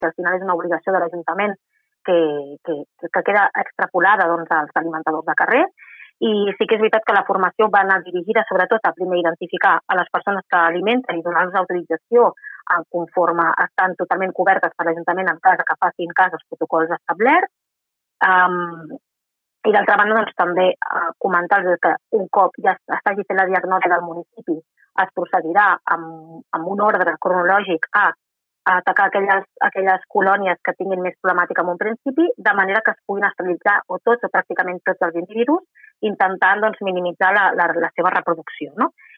que al final és una obligació de l'Ajuntament que queda extrapolada als alimentadors de carrer. I sí que és veritat que la formació va anar dirigida sobretot a primer identificar a les persones que alimenten i donar-los autorització conforme estan totalment cobertes per l'Ajuntament en cas que facin cas als protocols establerts. I d'altra banda, doncs, també comentar-los que un cop ja s'hagi fet la diagnosi del municipi es procedirà amb un ordre cronològic a atacar aquelles colònies que tinguin més problemàtica en un principi, de manera que es puguin estabilitzar o tots o pràcticament tots els individus, intentant minimitzar la seva reproducció. No?